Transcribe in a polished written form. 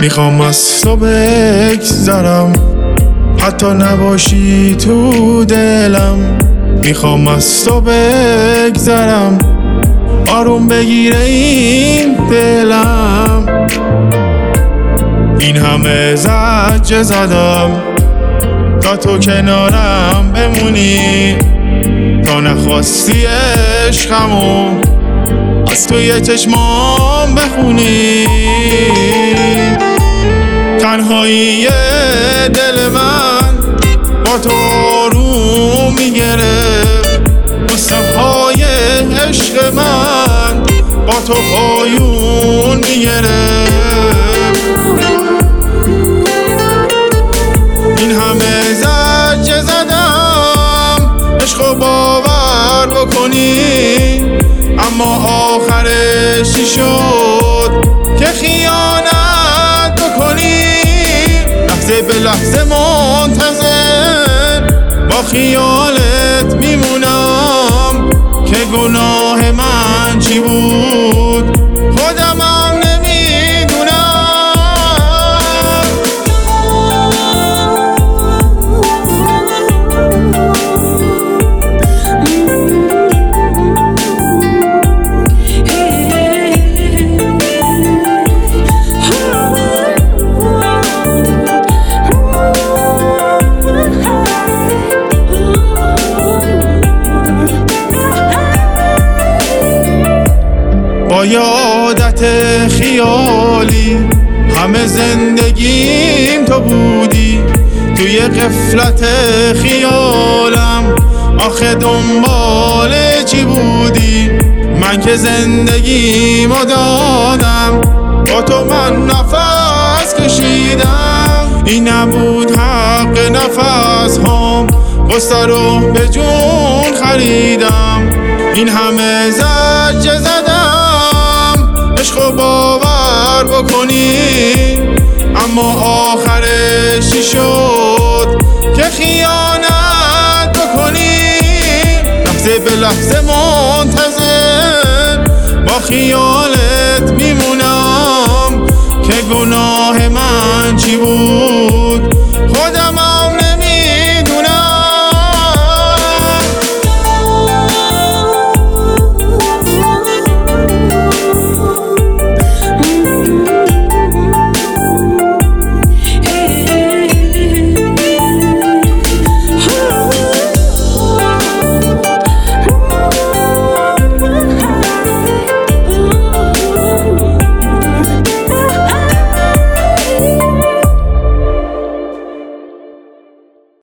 میخوام از تو بگذرم، حتی نباشی تو دلم. میخوام از تو بگذرم، آروم بگیره این دلم. این همه زجر زدم تا تو کنارم بمونی، تا نخواستی عشقمو از توی چشمام بخونی. تنهایی دل من با تو آروم میگرفت، بوسه های عشق من با تو پایون میگرفت. این همه زجر زدم عشقو باور بکنی، اما آخرش چی شد که خیانت بکنی. لحظه به لحظه منتظر با خیالت میمونم که گناه من چی بود خودمم نمیدونم. با یه عادت خیالی همه زندگیم تو بودی، توی غفلت خیالم آخه دنبال چی بودی؟ من که زندگیمو دادم، با تو من نفس کشیدم. این نبود حق نفس هام، غصه رو به جون خریدم. این همه زجر زدم عشقو باور بکنی، اما آخرش چی شد که خیانت بکنی. لحظه به لحظه منتظر با خیالت میمونم که گناه من چی بود